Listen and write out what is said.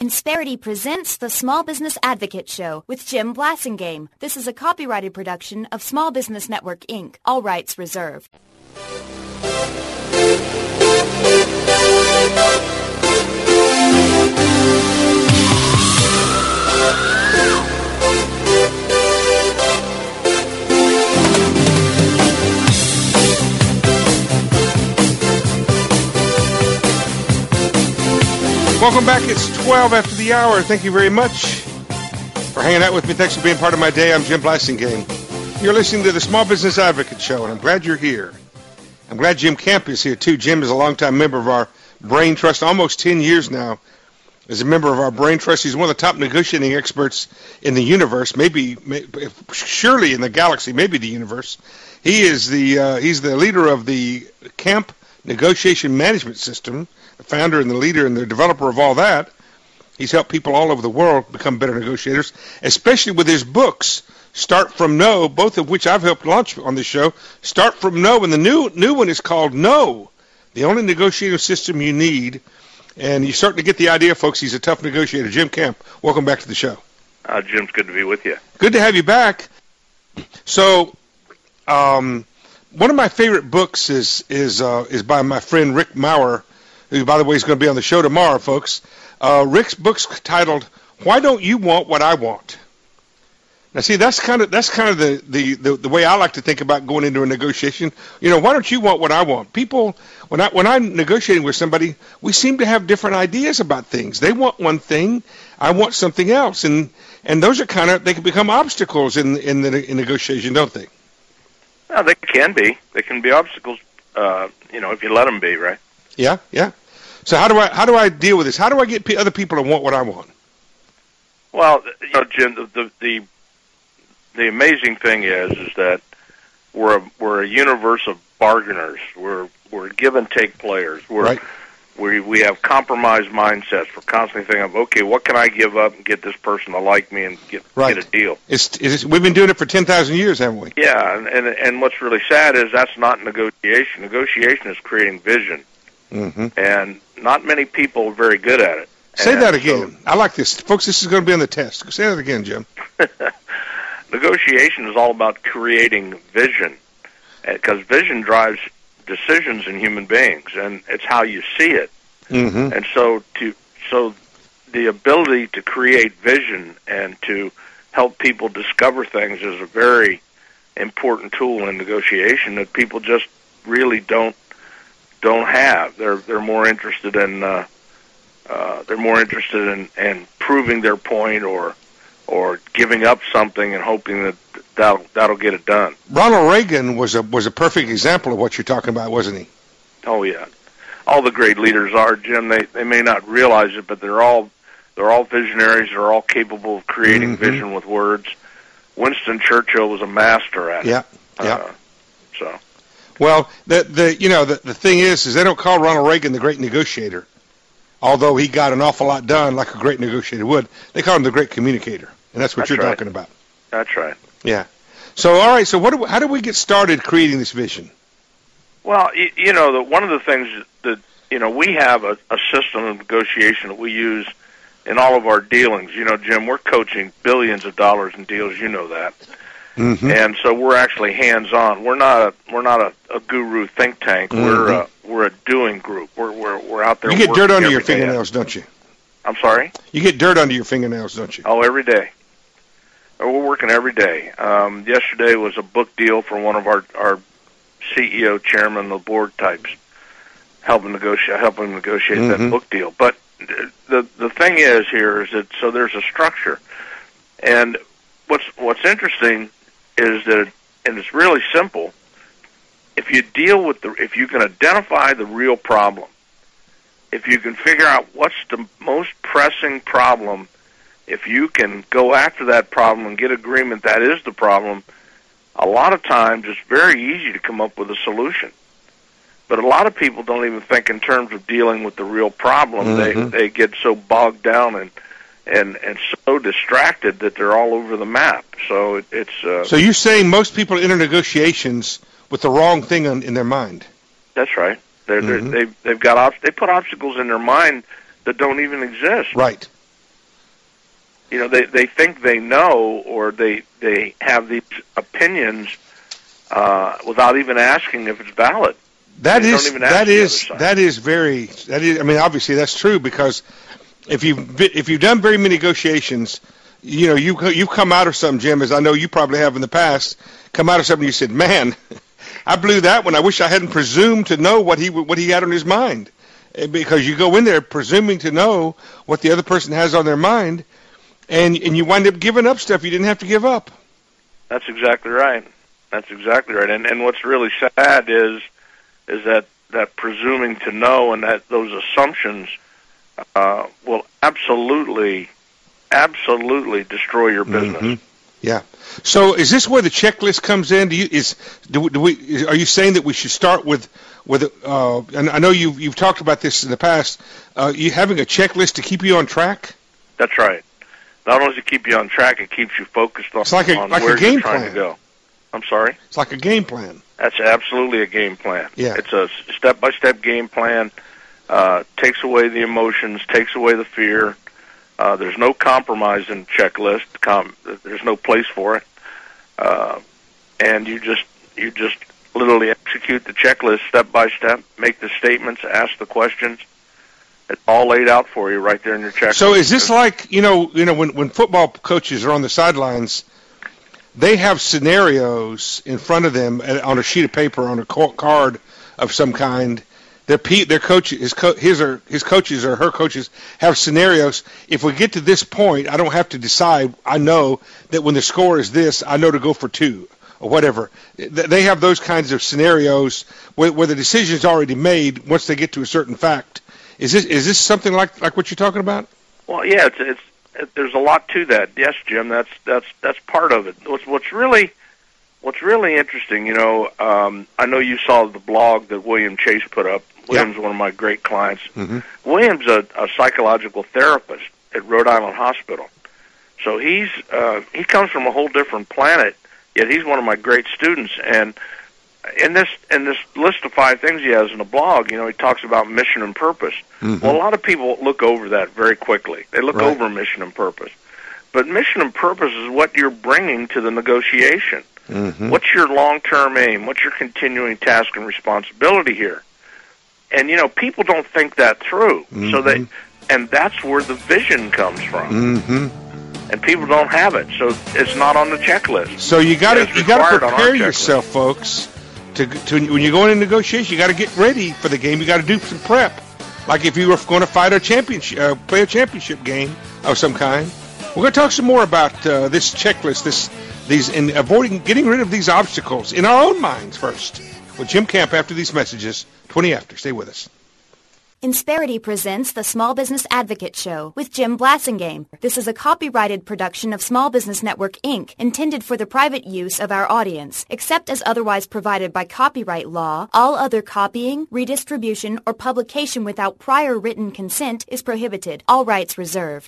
Insperity presents the Small Business Advocate Show with Jim Blasingame. This is a copyrighted production of Small Business Network, Inc., all rights reserved. Welcome back. It's 12 after the hour. Thank you very much for hanging out with me. Thanks for being part of my day. I'm Jim Blasingame. You're listening to the Small Business Advocate Show, and I'm glad you're here. I'm glad Jim Camp is here, too. Jim is a longtime member of our Brain Trust, almost 10 years now as a member of our Brain Trust. He's one of the top negotiating experts in the universe, surely in the galaxy, maybe the universe. He's the leader of the Camp Negotiation Management System, the founder and the leader and the developer of all that. He's helped people all over the world become better negotiators, especially with his books, Start From No, both of which I've helped launch on this show. Start From No, and the new one is called No, the only negotiating system you need. And you're starting to get the idea, folks. He's a tough negotiator. Jim Camp, welcome back to the show. Jim's good to be with you. Good to have you back. So, one of my favorite books is by my friend Rick Maurer, who, by the way, is going to be on the show tomorrow, folks. Rick's book's titled "Why Don't You Want What I Want?" Now, see, that's kind of the way I like to think about going into a negotiation. You know, why don't you want what I want? People, when I'm negotiating with somebody, we seem to have different ideas about things. They want one thing, I want something else, and those are they can become obstacles in negotiation, don't they? Well, they can be. They can be obstacles, if you let them be, right? Yeah. So how do I deal with this? How do I get other people to want what I want? Well, Jim, the amazing thing is that we're a universe of bargainers. We're give and take players. We have compromise mindsets. We're constantly thinking of, okay, what can I give up and get this person to like me and get a deal? We've been doing it for 10,000 years, haven't we? Yeah, and what's really sad is that's not negotiation. Negotiation is creating vision. Mm-hmm. And not many people are very good at it. Say that again. So, I like this. Folks, this is going to be on the test. Say that again, Jim. Negotiation is all about creating vision, because vision drives decisions in human beings, and it's how you see it. Mm-hmm. And so the ability to create vision and to help people discover things is a very important tool in negotiation that people just really don't have. They're more interested in proving their point or giving up something and hoping that'll get it done. Ronald Reagan was a perfect example of what you're talking about, wasn't he? Oh yeah, all the great leaders are, Jim. They may not realize it, but they're all visionaries. They're all capable of creating mm-hmm. vision with words. Winston Churchill was a master at it. Yeah. Well, the thing is they don't call Ronald Reagan the great negotiator, although he got an awful lot done like a great negotiator would. They call him the great communicator, and that's what you're talking about. That's right. Yeah. So, all right. So, how do we get started creating this vision? Well, one of the things that we have a system of negotiation that we use in all of our dealings. Jim, we're coaching billions of dollars in deals. You know that. Mm-hmm. And so we're actually hands-on. We're not a guru think tank. Mm-hmm. We're a doing group. We're out there. You get dirt under your fingernails, don't you? I'm sorry? You get dirt under your fingernails, don't you? Oh, every day. We're working every day. Yesterday was a book deal for one of our CEO, chairman, the board types, helping negotiate mm-hmm. that book deal. But the thing is that so there's a structure, and what's interesting is that, and it's really simple. If you if you can identify the real problem, if you can figure out what's the most pressing problem, if you can go after that problem and get agreement that is the problem, a lot of times it's very easy to come up with a solution. But a lot of people don't even think in terms of dealing with the real problem. Mm-hmm. They get so bogged down and so distracted that they're all over the map. So it's. So you're saying most people enter negotiations with the wrong thing in their mind? That's right. They put obstacles in their mind that don't even exist. Right. they think they know, or they have these opinions without even asking if it's valid. I mean, obviously that's true, because if you've done very many negotiations, you've come out of something, Jim, as I know you probably have in the past, come out of something, you said, man, I blew that one. I wish I hadn't presumed to know what he had on his mind, because you go in there presuming to know what the other person has on their mind, and you wind up giving up stuff you didn't have to give up. That's exactly right. And what's really sad is that presuming to know, and that those assumptions will absolutely destroy your business. Mm-hmm. Yeah. So is this where the checklist comes in? Are you saying that we should start with and I know you've talked about this in the past, you having a checklist to keep you on track? That's right. Not only does it keep you on track, it keeps you focused on, it's like on where you're trying to go. I'm sorry? It's like a game plan. That's absolutely a game plan. Yeah. It's a step-by-step game plan. Takes away the emotions, takes away the fear. There's no compromise in checklist. There's no place for it. And you just literally execute the checklist step by step, make the statements, ask the questions. It's all laid out for you right there in your checklist. So is this like, when football coaches are on the sidelines, they have scenarios in front of them on a sheet of paper, on a card of some kind. Their coaches, his coaches or her coaches have scenarios. If we get to this point, I don't have to decide. I know that when the score is this, I know to go for 2 or whatever. They have those kinds of scenarios where the decision's already made once they get to a certain fact. Is this something like what you're talking about? Well, yeah, there's a lot to that. Yes, Jim, that's part of it. What's really interesting, I know you saw the blog that William Chase put up. William's one of my great clients. Mm-hmm. William's a psychological therapist at Rhode Island Hospital. So he comes from a whole different planet, yet he's one of my great students. And in this list of 5 things he has in the blog, he talks about mission and purpose. Mm-hmm. Well, a lot of people look over that very quickly. They look over mission and purpose. But mission and purpose is what you're bringing to the negotiation. Mm-hmm. What's your long-term aim? What's your continuing task and responsibility here? And, people don't think that through. Mm-hmm. So and that's where the vision comes from. Mm-hmm. And people don't have it, so it's not on the checklist. So you got to prepare yourself, folks, to when you go into negotiation. You got to get ready for the game. You got to do some prep, like if you were going to fight a championship, play a championship game of some kind. We're going to talk some more about this checklist, getting rid of these obstacles in our own minds first. With Jim Camp after these messages, 20 after. Stay with us. Insperity presents the Small Business Advocate Show with Jim Blassingame. This is a copyrighted production of Small Business Network, Inc., intended for the private use of our audience. Except as otherwise provided by copyright law, all other copying, redistribution, or publication without prior written consent is prohibited. All rights reserved.